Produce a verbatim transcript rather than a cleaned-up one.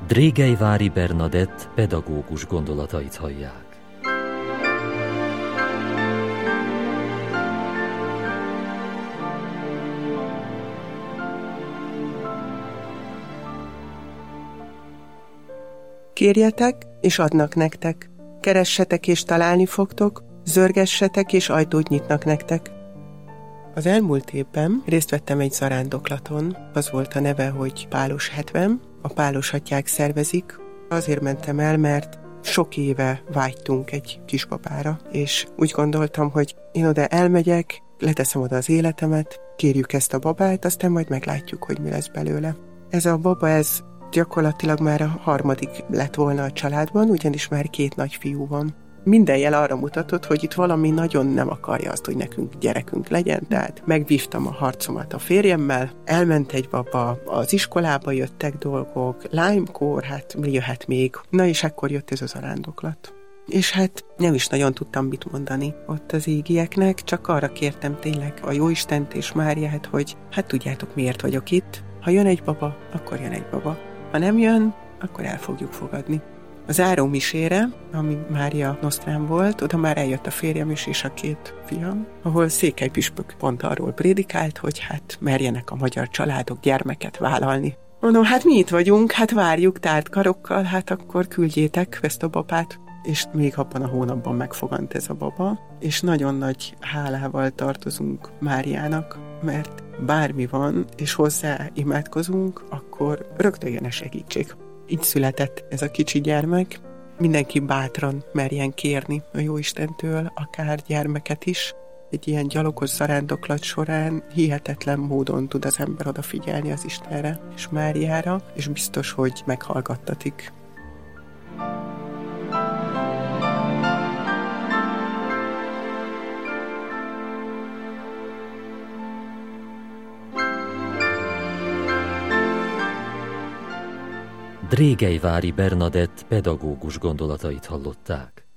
Drégelyvári Bernadett pedagógus gondolatait hallják. Kérjetek, és adnak nektek. Keressetek, és találni fogtok. Zörgessetek, és ajtót nyitnak nektek. Az elmúlt évben részt vettem egy zarándoklaton. Az volt a neve, hogy Pálos hetven. A Pálos atyák szervezik. Azért mentem el, mert sok éve vágytunk egy kisbabára, és úgy gondoltam, hogy én oda elmegyek, leteszem oda az életemet, kérjük ezt a babát, aztán majd meglátjuk, hogy mi lesz belőle. Ez a baba, ez gyakorlatilag már a harmadik lett volna a családban, ugyanis már két nagyfiú van. Minden jel arra mutatott, hogy itt valami nagyon nem akarja azt, hogy nekünk gyerekünk legyen, tehát megvívtam a harcomat a férjemmel, elment egy baba, az iskolába jöttek dolgok, lánykor, hát mi jöhet még. Na és akkor jött ez az zarándoklat. És hát nem is nagyon tudtam mit mondani ott az égieknek, csak arra kértem tényleg a Jóistent és Máriát, hogy hát tudjátok miért vagyok itt. Ha jön egy baba, akkor jön egy baba. Ha nem jön, akkor el fogjuk fogadni. A záró misére, ami Mária Nosztrán volt, oda már eljött a férjem is és a két fiam, ahol Székely püspök pont arról prédikált, hogy hát merjenek a magyar családok gyermeket vállalni. Mondom, hát mi itt vagyunk, hát várjuk tárt karokkal, hát akkor küldjétek ezt a babát. És még abban a hónapban megfogant ez a baba, és nagyon nagy hálával tartozunk Máriának, mert bármi van, és hozzá imádkozunk, akkor rögtön jön a segítség. Így született ez a kicsi gyermek. Mindenki bátran merjen kérni a Jóistentől, akár gyermeket is. Egy ilyen gyalogos zarándoklat során hihetetlen módon tud az ember odafigyelni az Istenre és Máriára, és biztos, hogy meghallgattatik. Drégelyvári Bernadett pedagógus gondolatait hallották.